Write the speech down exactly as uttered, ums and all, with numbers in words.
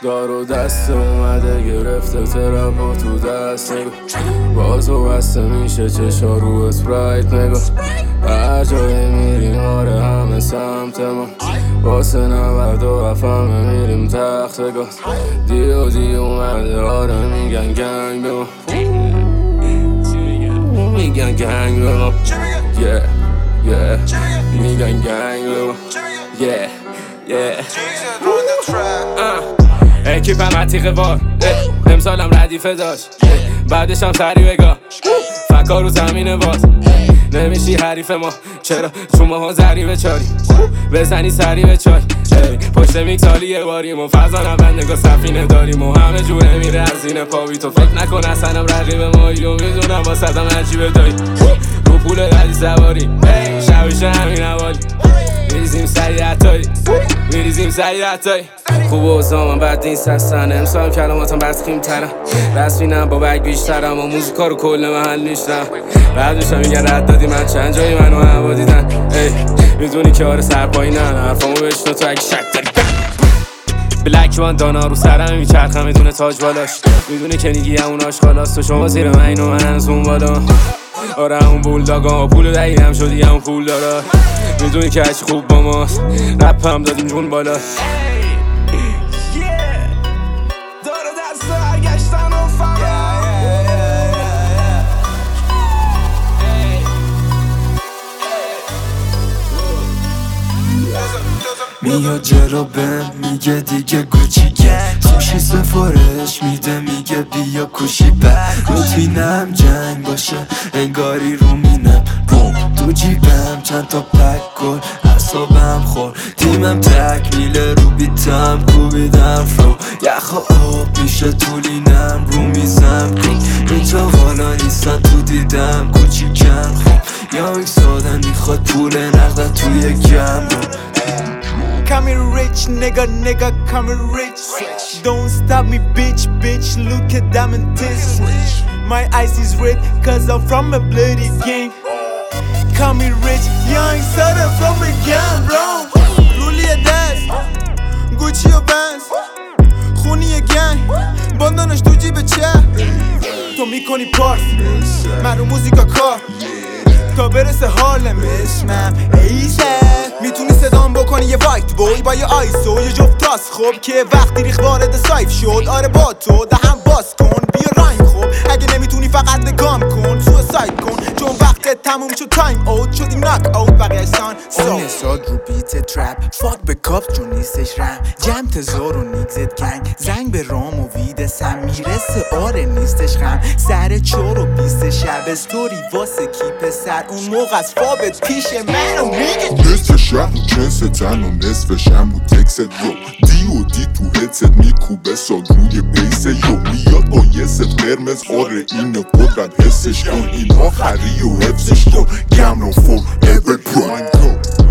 دارو دست اومده گرفته ترپ و تو دست نگو بازو بسته میشه چشا رو اسپرایت نگو هر جایی میریم آره همه سمت ما واسه نود و هفمه میریم تخت گاز دی و دی اومده آره میگن گنگ به ما میگن گنگ به ما yeah yeah میگن گنگ به ما yeah yeah اکیپم عتیقه وار امسالم ردیفه داشت بعدش هم سری بگاه فکا رو زمین باز نمیشی حریف ما چرا چون ما ها ضریب چاری بزنی سری به چای پشت میکسالی یه باریم و فضا نبند نگاه سفینه داریم و همه جوره میره از این پاوی تو فکر نکن اصلا رقیب مایی و میدونم با صدم عجیبه دایی رو پول قدی سواری شبیشه همین حوالی میریزیم سری حتایی میریزیم سری حتایی خوب و زمان بعد نیست هستن امسال کلماتم برسخیم ترم رسمینم با بگ بیشترم و موزیکا رو کل محل نیشتم بعد میشم میگن رد دادی من چند جایی منو هوا دیدن میدونی که آره سرپایی نه حرفامو بشنو تو اگه شک داری بلک وان دانا رو سرم میچرخم میدونه تاج بالاش میدونی که نیگی همون آشغالاست و شما زیر من اینو من از اون بالا آره همون بولداگا پولو دهیدم شدی همون پول دارا میدونی که هرچی خوب با ماست رپ هم دادیم جون بالا میاد جرابه میگه دیگه گوچی گنگ سوشی سفارش میده میگه بیا کوشی بر روتینم جنگ باشه انگاری رو مینم روم تو جیبم چند تا پک کن حسابم خور تیمم تکمیله رو بیتم کوبیدم فرو یخ آب میشه طولینم رو میزم کن اینجا والا نیستن تو دیدم کوچیکم خوب یا یک سادن میخواد پول نقدن توی گم رو Coming rich, nigga, nigga, coming rich. Don't stop me, bitch, bitch, look at diamond tits. My eyes is red, cause I'm from a bloody gang. Coming rich, young soda from a gang, bro. رولی دست گوچی و بنز خونی gang باندانش تو جیب چه تو میکنی پارس من رو موزیکا کار تا برسه حالم اسمم ایزه میتونی صدام بکنی یه وایت بوی با یه آیسو یه جفت تاس خوب که وقتی ریخ وارد سایف شد آره با تو دهم باز کن بیا رایم خوب اگه نمیتونی فقط نگام کن سویساید کن چون وقت تموم شد تایم اوت شدی ناک اوت بقیه سان اون ساد رو بیت ترپ فاک به کاپ چون نیستش رم جمع تزار و نیگزت گنگ زنگ به رام و وید سم میرسه آره نیستش غم سر چور و بیست شب استوری واسه کی پسر اون موقع از فابت پیش منو میگه نصف شهر و جنس تن و نصف شم رو تکست رو دی و دی تو هدست میکوبه ساد روی بیس یو میاد با یه سف قرمز آره این قدرت حسش کن اینها خری و حفظش کن گم رو فور ever prime go